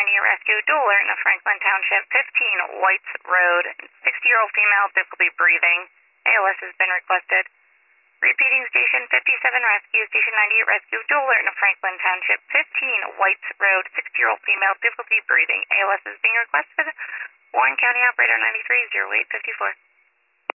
98 Rescue, dual alert in Franklin Township, 15 Whites Road, 60-year-old female, difficulty breathing. ALS has been requested. Repeating Station 57 Rescue, Station 98 Rescue, dual alert in Franklin Township, 15 Whites Road, 60-year-old female, difficulty breathing. ALS is being requested. Warren County Operator 930854.